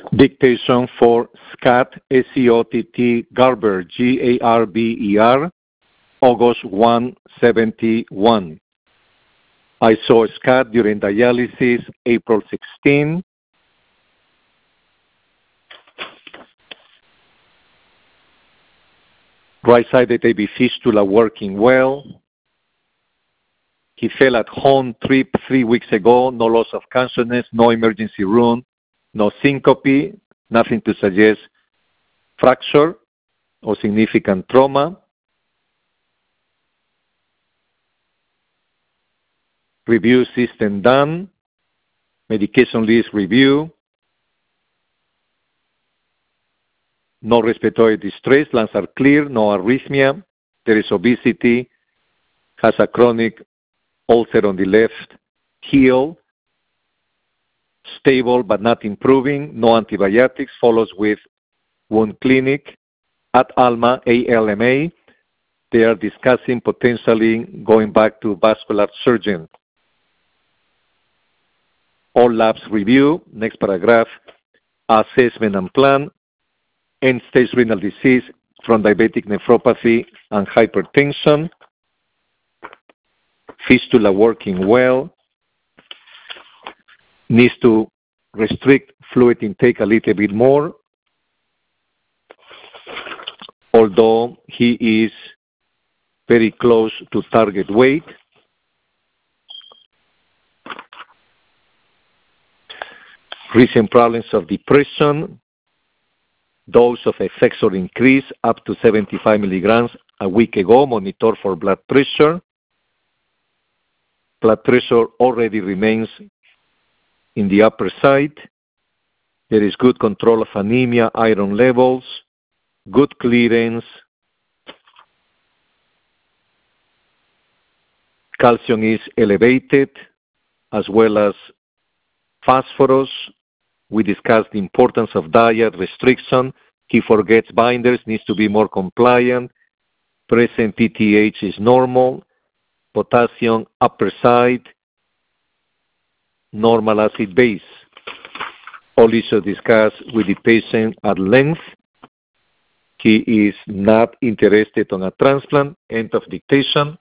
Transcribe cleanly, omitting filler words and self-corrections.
Dictation for Scott, S-C-O-T-T, Garber, G-A-R-B-E-R, August 171. I saw Scott during dialysis, April 16. Right-sided AV fistula working well. He fell at home 3 weeks ago, no loss of consciousness, no emergency room, no syncope, nothing to suggest fracture or significant trauma. Review system done. Medication list review. No respiratory distress, lungs are clear, no arrhythmia. There is obesity, has a chronic ulcer on the left heel, stable but not improving, no antibiotics, follows with wound clinic at ALMA, ALMA. They are discussing potentially going back to vascular surgeon. All labs review. Next paragraph, assessment and plan. End-stage renal disease from diabetic nephropathy and hypertension. Fistula working well. Needs to restrict fluid intake a little bit more, although he is very close to target weight. Recent problems of depression. Dose of Effexor increase up to 75 milligrams a week ago. Monitor for blood pressure. Blood pressure already remains in the upper side. There is good control of anemia, iron levels, good clearance. Calcium is elevated, as well as phosphorus. We discussed the importance of diet restriction. He forgets binders, needs to be more compliant. Present PTH is normal. Potassium upper side. Normal acid base. All issues discussed with the patient at length. He is not interested on a transplant. End of dictation.